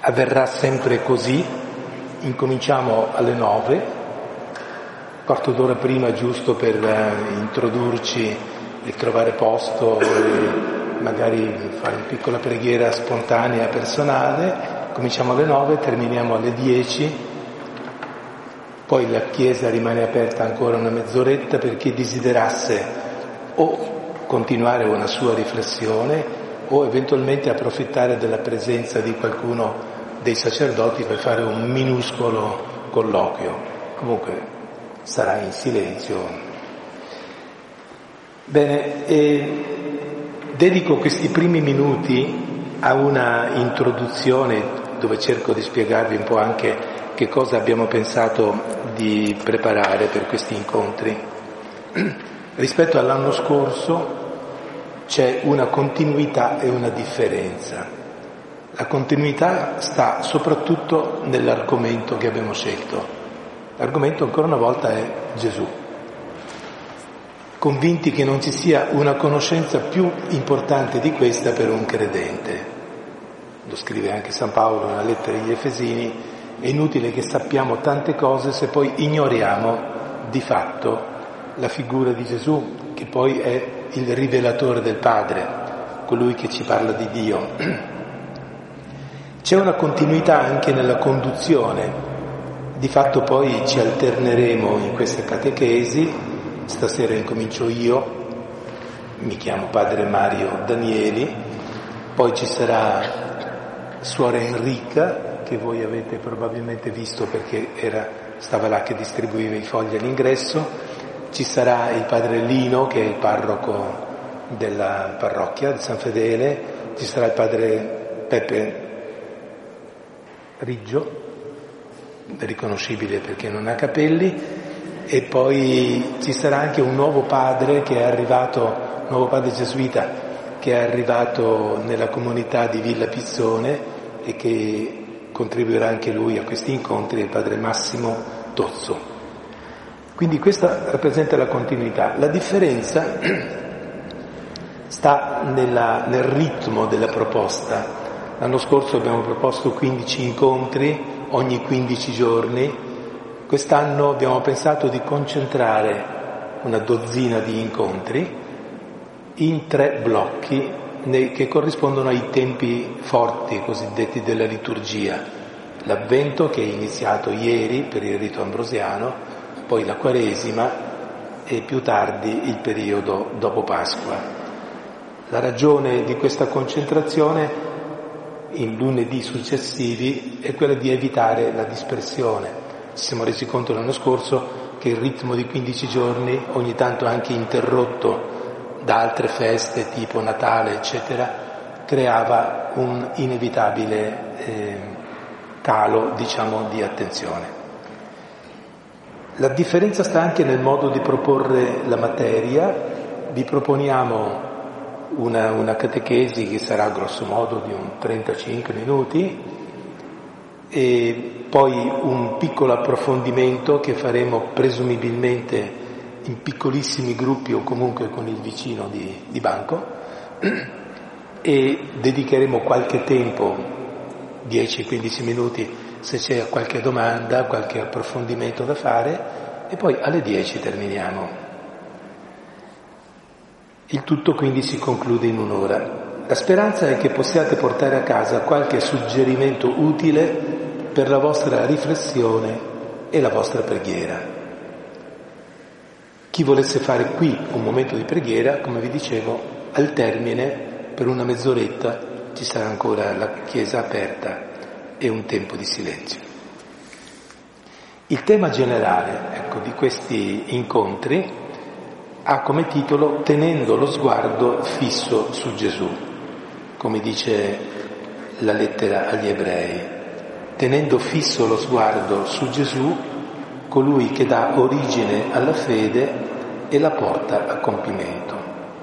avverrà sempre così, incominciamo alle 9, quarto d'ora prima giusto per introdurci e trovare posto e magari fare una piccola preghiera spontanea personale, cominciamo alle 9, terminiamo alle 10, poi la chiesa rimane aperta ancora una mezz'oretta per chi desiderasse o continuare una sua riflessione o eventualmente approfittare della presenza di qualcuno dei sacerdoti per fare un minuscolo colloquio. Comunque sarà in silenzio. Bene, dedico questi primi minuti a una introduzione dove cerco di spiegarvi un po' anche che cosa abbiamo pensato di preparare per questi incontri. Rispetto all'anno scorso c'è una continuità e una differenza. La continuità sta soprattutto nell'argomento che abbiamo scelto. L'argomento ancora una volta è Gesù. Convinti che non ci sia una conoscenza più importante di questa per un credente. Lo scrive anche San Paolo nella lettera agli Efesini, è inutile che sappiamo tante cose se poi ignoriamo di fatto la figura di Gesù, che poi è il rivelatore del Padre, colui che ci parla di Dio. C'è una continuità anche nella conduzione, di fatto poi ci alterneremo in queste catechesi, stasera incomincio io, mi chiamo Padre Mario Danieli, poi ci sarà Suora Enrica, che voi avete probabilmente visto perché stava là che distribuiva i fogli all'ingresso, ci sarà il Padre Lino, che è il parroco della parrocchia di San Fedele, ci sarà il Padre Peppe Riggio, riconoscibile perché non ha capelli, e poi ci sarà anche un nuovo padre che è arrivato, un nuovo padre gesuita che è arrivato nella comunità di Villa Pizzone e che contribuirà anche lui a questi incontri, il Padre Massimo Tozzo. Quindi questa rappresenta la continuità. La differenza sta nel ritmo della proposta. L'anno scorso abbiamo proposto 15 incontri ogni 15 giorni. Quest'anno abbiamo pensato di concentrare una dozzina di incontri in 3 blocchi che corrispondono ai tempi forti cosiddetti della liturgia. L'Avvento, che è iniziato ieri per il rito ambrosiano, poi la Quaresima e più tardi il periodo dopo Pasqua. La ragione di questa concentrazione in lunedì successivi è quella di evitare la dispersione. Ci siamo resi conto l'anno scorso che il ritmo di 15 giorni, ogni tanto anche interrotto da altre feste tipo Natale eccetera, creava un inevitabile calo, di attenzione. La differenza sta anche nel modo di proporre la materia. Vi proponiamo una catechesi che sarà grosso modo di un 35 minuti e poi un piccolo approfondimento che faremo presumibilmente in piccolissimi gruppi o comunque con il vicino di banco, e dedicheremo qualche tempo, 10-15 minuti, se c'è qualche domanda, qualche approfondimento da fare, e poi alle 10 terminiamo. Il tutto quindi si conclude in un'ora. La speranza è che possiate portare a casa qualche suggerimento utile per la vostra riflessione e la vostra preghiera. Chi volesse fare qui un momento di preghiera, come vi dicevo, al termine, per una mezz'oretta, ci sarà ancora la chiesa aperta e un tempo di silenzio. Il tema generale, di questi incontri ha come titolo Tenendo lo sguardo fisso su Gesù, come dice la lettera agli Ebrei, tenendo fisso lo sguardo su Gesù, colui che dà origine alla fede e la porta a compimento.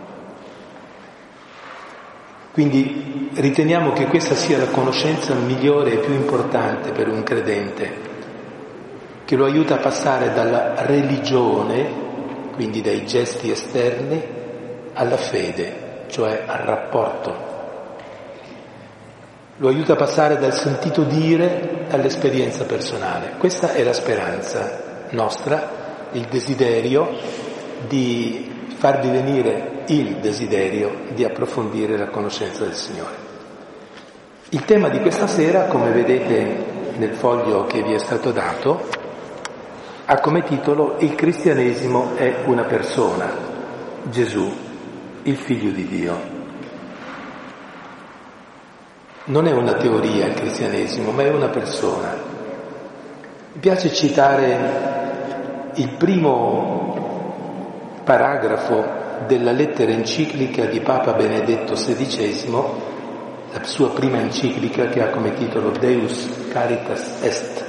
Quindi riteniamo che questa sia la conoscenza migliore e più importante per un credente, che lo aiuta a passare dalla religione, quindi dai gesti esterni, alla fede, cioè al rapporto. lo aiuta a passare dal sentito dire all'esperienza personale. Questa è la speranza nostra, il desiderio di farvi venire il desiderio di approfondire la conoscenza del Signore. Il tema di questa sera, come vedete nel foglio che vi è stato dato, ha come titolo Il cristianesimo è una persona, Gesù, il Figlio di Dio. Non è una teoria il cristianesimo, ma è una persona. Mi piace citare il primo paragrafo della lettera enciclica di Papa Benedetto XVI, la sua prima enciclica che ha come titolo Deus Caritas Est,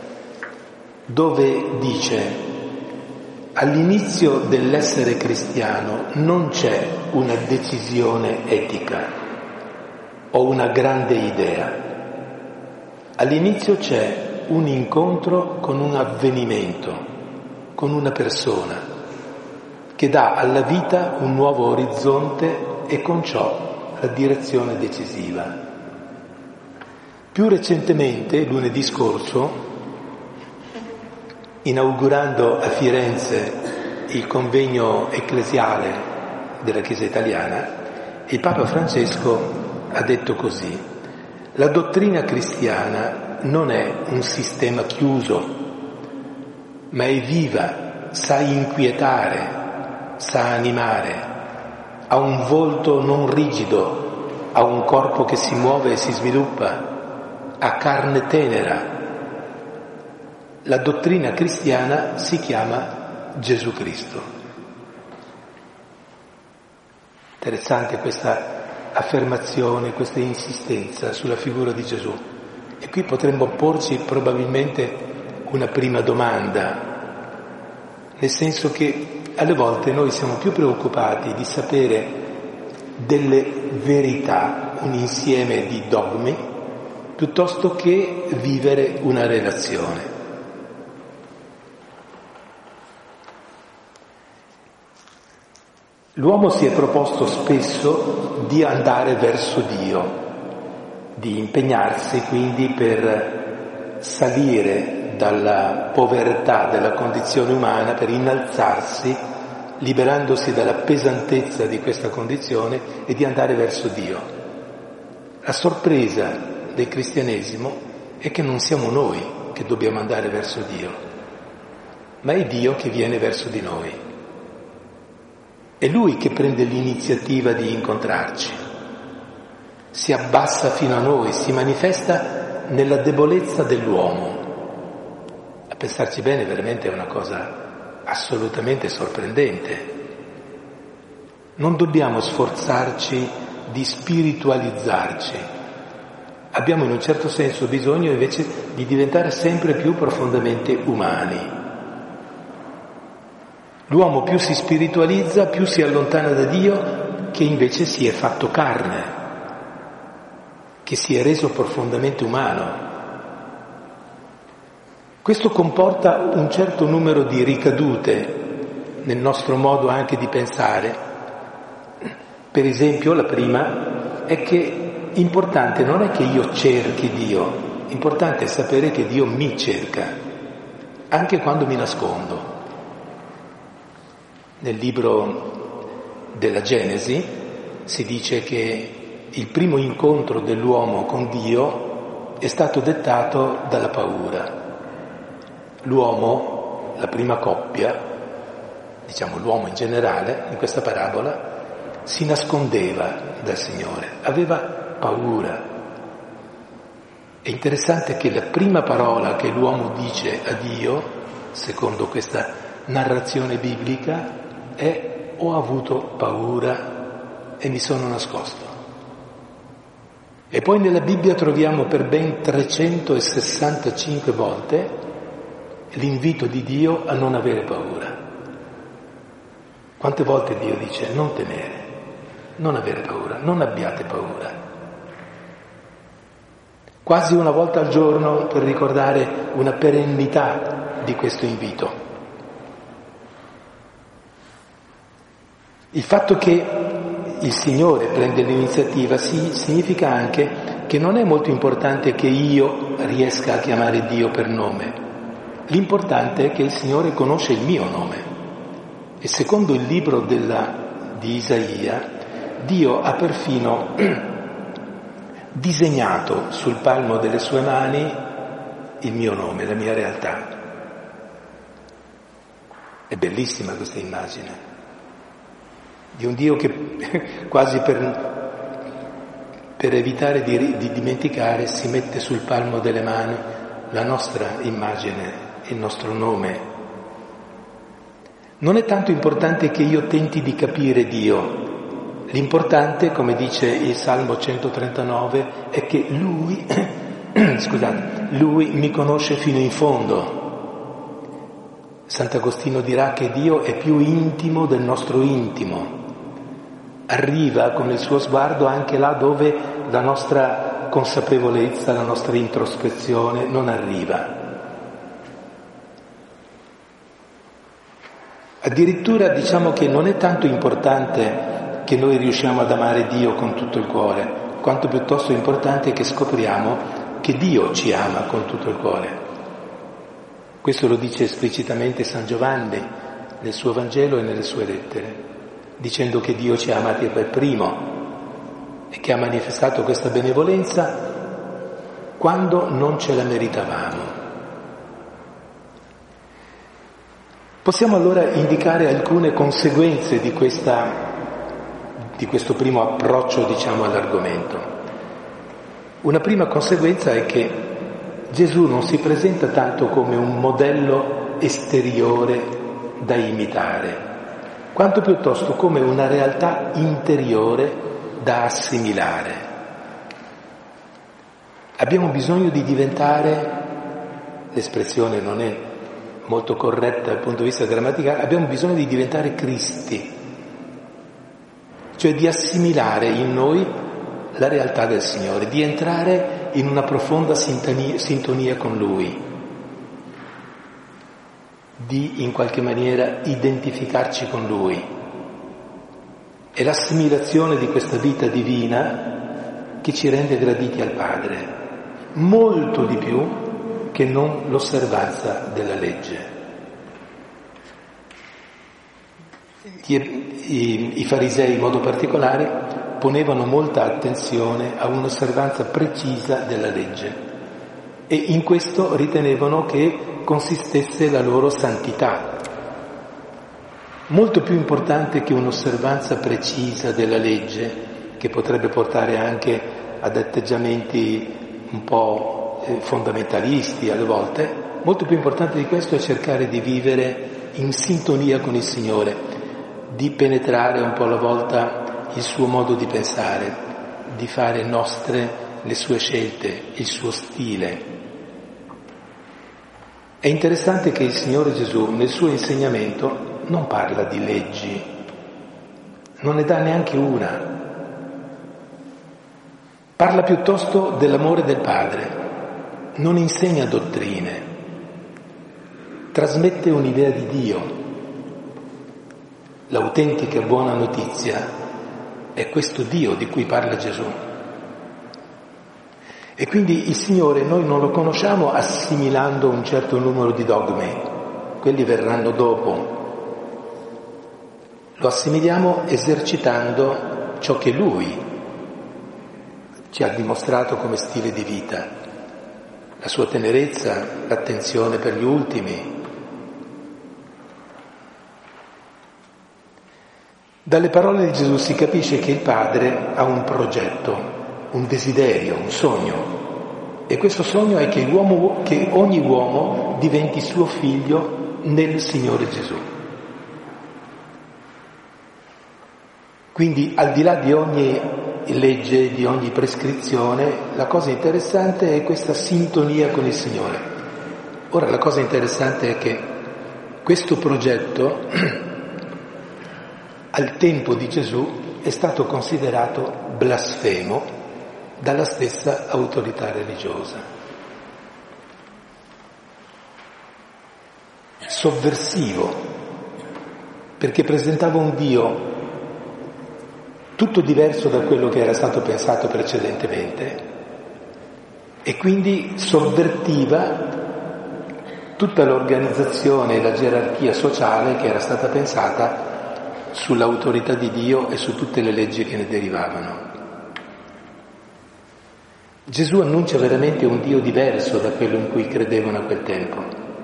dove dice: all'inizio dell'essere cristiano non c'è una decisione etica o una grande idea. All'inizio c'è un incontro con un avvenimento, con una persona, che dà alla vita un nuovo orizzonte e con ciò la direzione decisiva. Più recentemente, lunedì scorso, inaugurando a Firenze il convegno ecclesiale della Chiesa italiana, il Papa Francesco ha detto così: la dottrina cristiana non è un sistema chiuso, ma è viva, sa inquietare, sa animare, ha un volto non rigido, ha un corpo che si muove e si sviluppa, ha carne tenera. La dottrina cristiana si chiama Gesù Cristo. Interessante questa affermazione, questa insistenza sulla figura di Gesù. E qui potremmo porci probabilmente una prima domanda, nel senso che alle volte noi siamo più preoccupati di sapere delle verità, un insieme di dogmi, piuttosto che vivere una relazione. L'uomo si è proposto spesso di andare verso Dio, di impegnarsi quindi per salire dalla povertà della condizione umana, per innalzarsi, liberandosi dalla pesantezza di questa condizione e di andare verso Dio. La sorpresa del cristianesimo è che non siamo noi che dobbiamo andare verso Dio, ma è Dio che viene verso di noi. È Lui che prende l'iniziativa di incontrarci, si abbassa fino a noi, si manifesta nella debolezza dell'uomo. A pensarci bene veramente è una cosa assolutamente sorprendente. Non dobbiamo sforzarci di spiritualizzarci, abbiamo in un certo senso bisogno invece di diventare sempre più profondamente umani. L'uomo più si spiritualizza, più si allontana da Dio, che invece si è fatto carne, che si è reso profondamente umano. Questo comporta un certo numero di ricadute nel nostro modo anche di pensare. Per esempio, la prima è che importante non è che io cerchi Dio, importante è sapere che Dio mi cerca, anche quando mi nascondo. Nel libro della Genesi si dice che il primo incontro dell'uomo con Dio è stato dettato dalla paura. L'uomo, la prima coppia, diciamo l'uomo in generale, in questa parabola, si nascondeva dal Signore, aveva paura. È interessante che la prima parola che l'uomo dice a Dio, secondo questa narrazione biblica, è: ho avuto paura e mi sono nascosto. E poi nella Bibbia troviamo per ben 365 volte l'invito di Dio a non avere paura. Quante volte Dio dice: non temere, non avere paura, non abbiate paura. Quasi una volta al giorno, per ricordare una perennità di questo invito. Il fatto che il Signore prende l'iniziativa significa anche che non è molto importante che io riesca a chiamare Dio per nome. L'importante è che il Signore conosce il mio nome. E secondo il libro di Isaia, Dio ha perfino disegnato sul palmo delle sue mani il mio nome, la mia realtà. È bellissima questa immagine di un Dio che quasi per evitare di dimenticare si mette sul palmo delle mani la nostra immagine, il nostro nome. Non è tanto importante che io tenti di capire Dio, l'importante, come dice il Salmo 139, è che Lui, Lui mi conosce fino in fondo. Sant'Agostino dirà che Dio è più intimo del nostro intimo. Arriva con il suo sguardo anche là dove la nostra consapevolezza, la nostra introspezione non arriva. Addirittura diciamo che non è tanto importante che noi riusciamo ad amare Dio con tutto il cuore, quanto piuttosto importante è che scopriamo che Dio ci ama con tutto il cuore. Questo lo dice esplicitamente San Giovanni nel suo Vangelo e nelle sue lettere, dicendo che Dio ci ha amati per primo e che ha manifestato questa benevolenza quando non ce la meritavamo. Possiamo allora indicare alcune conseguenze di questo primo approccio, all'argomento. Una prima conseguenza è che Gesù non si presenta tanto come un modello esteriore da imitare, quanto piuttosto come una realtà interiore da assimilare. Abbiamo bisogno di diventare, l'espressione non è molto corretta dal punto di vista grammaticale, abbiamo bisogno di diventare Cristi, cioè di assimilare in noi la realtà del Signore, di entrare in una profonda sintonia con Lui, di in qualche maniera identificarci con Lui. È l'assimilazione di questa vita divina che ci rende graditi al Padre, molto di più che non l'osservanza della legge. I farisei in modo particolare ponevano molta attenzione a un'osservanza precisa della legge e in questo ritenevano che consistesse la loro santità. Molto più importante che un'osservanza precisa della legge, che potrebbe portare anche ad atteggiamenti un po' fondamentalisti alle volte, molto più importante di questo è cercare di vivere in sintonia con il Signore, di penetrare un po' alla volta il suo modo di pensare, di fare nostre le sue scelte, il suo stile. È interessante che il Signore Gesù nel suo insegnamento non parla di leggi, non ne dà neanche una. Parla piuttosto dell'amore del Padre, non insegna dottrine, trasmette un'idea di Dio. L'autentica buona notizia è questo Dio di cui parla Gesù. E quindi il Signore noi non lo conosciamo assimilando un certo numero di dogmi, quelli verranno dopo. Lo assimiliamo esercitando ciò che Lui ci ha dimostrato come stile di vita, la sua tenerezza, l'attenzione per gli ultimi. Dalle parole di Gesù si capisce che il Padre ha un progetto, un desiderio, un sogno. E questo sogno è che ogni uomo diventi suo figlio nel Signore Gesù. Quindi al di là di ogni legge, di ogni prescrizione, la cosa interessante è questa sintonia con il Signore. Ora la cosa interessante è che questo progetto al tempo di Gesù è stato considerato blasfemo dalla stessa autorità religiosa. Sovversivo, perché presentava un Dio tutto diverso da quello che era stato pensato precedentemente e quindi sovvertiva tutta l'organizzazione e la gerarchia sociale che era stata pensata sull'autorità di Dio e su tutte le leggi che ne derivavano. Gesù annuncia veramente un Dio diverso da quello in cui credevano a quel tempo.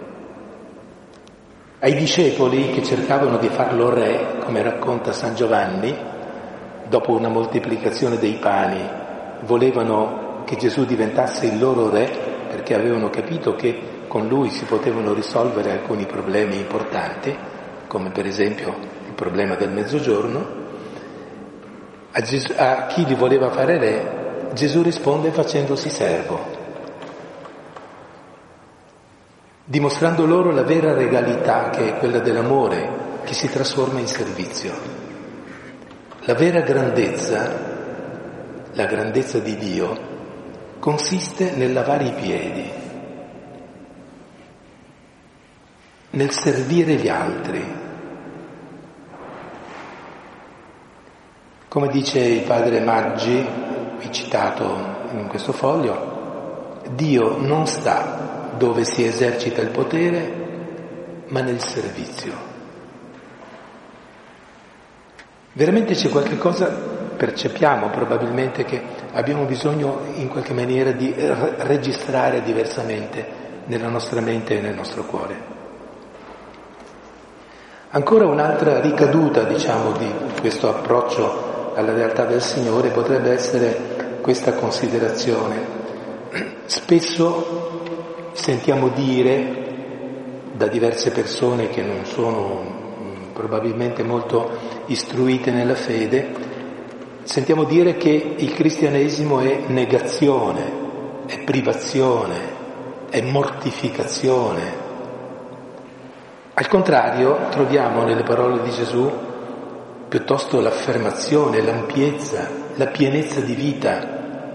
Ai discepoli che cercavano di farlo re, come racconta San Giovanni, dopo una moltiplicazione dei pani, volevano che Gesù diventasse il loro re perché avevano capito che con lui si potevano risolvere alcuni problemi importanti, come per esempio il problema del mezzogiorno. A chi li voleva fare re, Gesù risponde facendosi servo, dimostrando loro la vera regalità che è quella dell'amore che si trasforma in servizio. La vera grandezza, la grandezza di Dio, consiste nel lavare i piedi, nel servire gli altri. Come dice il padre Maggi, qui citato in questo foglio, Dio non sta dove si esercita il potere, ma nel servizio. Veramente c'è qualche cosa, percepiamo probabilmente che abbiamo bisogno in qualche maniera di registrare diversamente nella nostra mente e nel nostro cuore. Ancora un'altra ricaduta, diciamo, di questo approccio alla realtà del Signore potrebbe essere questa considerazione. Spesso sentiamo dire da diverse persone che non sono probabilmente molto istruite nella fede, sentiamo dire che il cristianesimo è negazione, è privazione, è mortificazione. Al contrario, troviamo nelle parole di Gesù piuttosto l'affermazione, l'ampiezza, la pienezza di vita.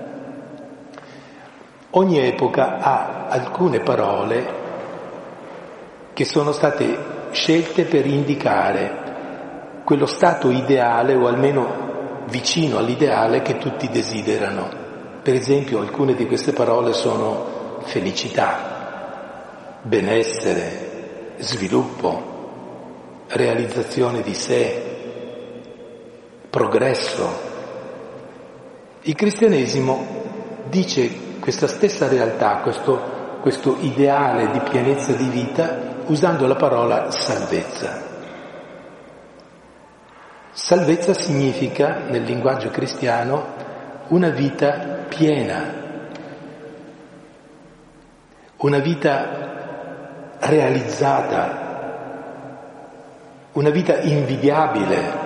Ogni epoca ha alcune parole che sono state scelte per indicare quello stato ideale o almeno vicino all'ideale che tutti desiderano. Per esempio, alcune di queste parole sono felicità, benessere, sviluppo, realizzazione di sé, progresso. Il cristianesimo dice questa stessa realtà, questo ideale di pienezza di vita usando la parola salvezza. Salvezza significa, nel linguaggio cristiano, una vita piena, una vita realizzata, una vita invidiabile.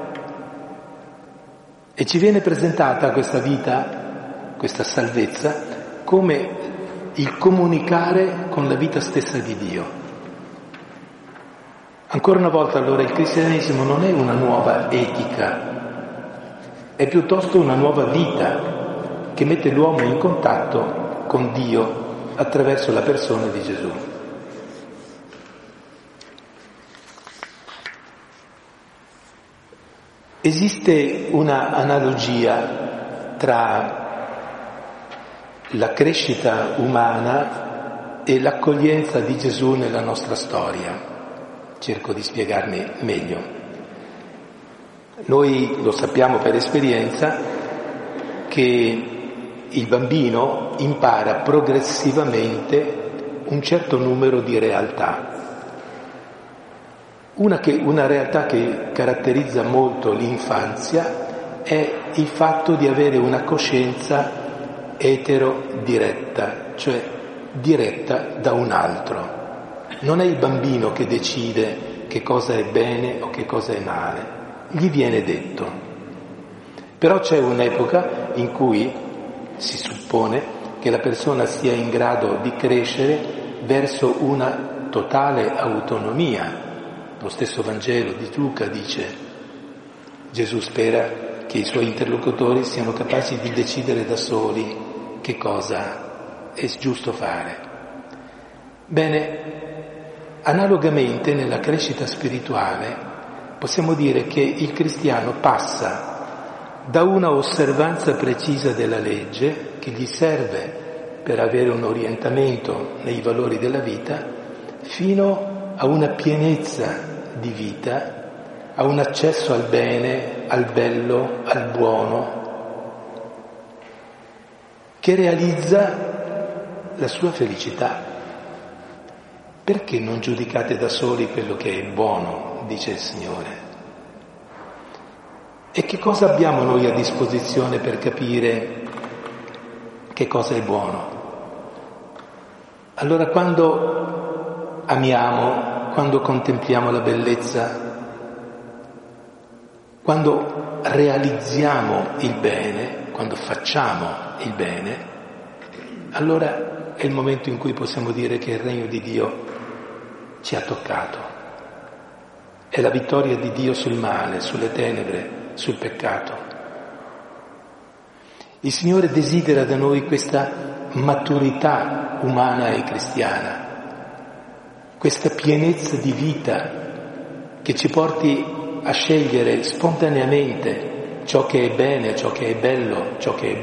E ci viene presentata questa vita, questa salvezza, come il comunicare con la vita stessa di Dio. Ancora una volta allora il cristianesimo non è una nuova etica, è piuttosto una nuova vita che mette l'uomo in contatto con Dio attraverso la persona di Gesù. Esiste una analogia tra la crescita umana e l'accoglienza di Gesù nella nostra storia. Cerco di spiegarmi meglio. Noi lo sappiamo per esperienza che il bambino impara progressivamente un certo numero di realtà. Una realtà che caratterizza molto l'infanzia è il fatto di avere una coscienza etero-diretta, cioè diretta da un altro. Non è il bambino che decide che cosa è bene o che cosa è male, gli viene detto. Però c'è un'epoca in cui si suppone che la persona sia in grado di crescere verso una totale autonomia. Lo stesso Vangelo di Luca dice: Gesù spera che i suoi interlocutori siano capaci di decidere da soli che cosa è giusto fare. Bene, analogamente nella crescita spirituale possiamo dire che il cristiano passa da una osservanza precisa della legge che gli serve per avere un orientamento nei valori della vita, fino a una pienezza di vita, a un accesso al bene, al bello, al buono, che realizza la sua felicità. Perché non giudicate da soli quello che è buono, dice il Signore? E che cosa abbiamo noi a disposizione per capire che cosa è buono? Allora quando amiamo, quando contempliamo la bellezza, quando realizziamo il bene, quando facciamo il bene, allora è il momento in cui possiamo dire che il regno di Dio ci ha toccato. È la vittoria di Dio sul male, sulle tenebre, sul peccato. Il Signore desidera da noi questa maturità umana e cristiana, questa pienezza di vita che ci porti a scegliere spontaneamente ciò che è bene, ciò che è bello, ciò che è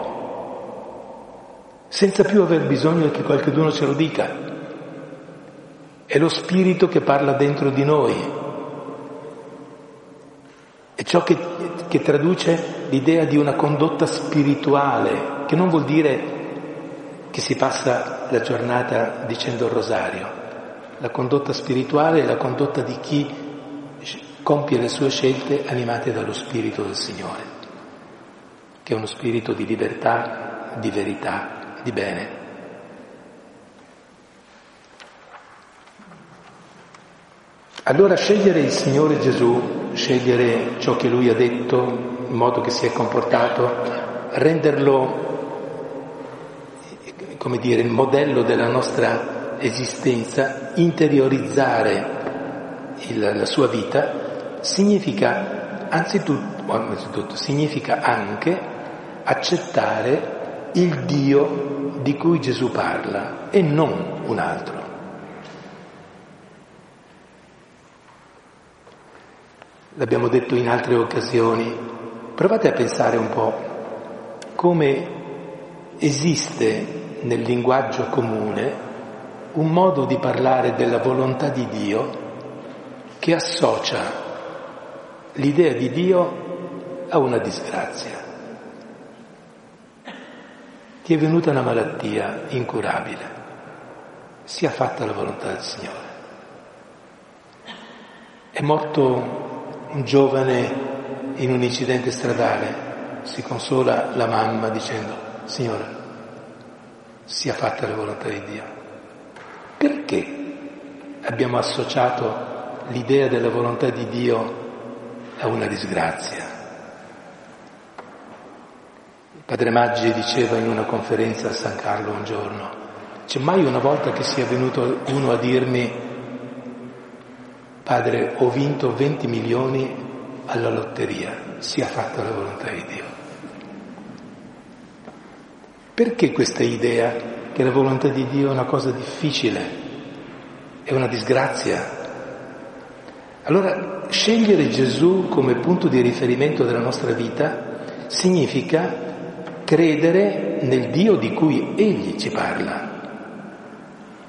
buono, senza più aver bisogno che qualcuno ce lo dica. È lo Spirito che parla dentro di noi. È ciò che traduce l'idea di una condotta spirituale, che non vuol dire che si passa la giornata dicendo il rosario. La condotta spirituale è la condotta di chi compie le sue scelte animate dallo Spirito del Signore, che è uno spirito di libertà, di verità, di bene. Allora scegliere il Signore Gesù, scegliere ciò che Lui ha detto, il modo che si è comportato, renderlo, come dire, il modello della nostra esistenza, interiorizzare la sua vita, significa anzitutto significa anche accettare il Dio di cui Gesù parla e non un altro. L'abbiamo detto in altre occasioni, provate a pensare un po' come esiste nel linguaggio comune un modo di parlare della volontà di Dio che associa l'idea di Dio a una disgrazia. Ti è venuta una malattia incurabile, sia fatta la volontà del Signore. È morto un giovane in un incidente stradale, si consola la mamma dicendo: Signore, sia fatta la volontà di Dio. Perché abbiamo associato l'idea della volontà di Dio a una disgrazia? Padre Maggi diceva in una conferenza a San Carlo un giorno: c'è mai una volta che sia venuto uno a dirmi: Padre, ho vinto 20 milioni alla lotteria, sia fatta la volontà di Dio? Perché questa idea che la volontà di Dio è una cosa difficile, è una disgrazia? Allora, scegliere Gesù come punto di riferimento della nostra vita significa credere nel Dio di cui Egli ci parla.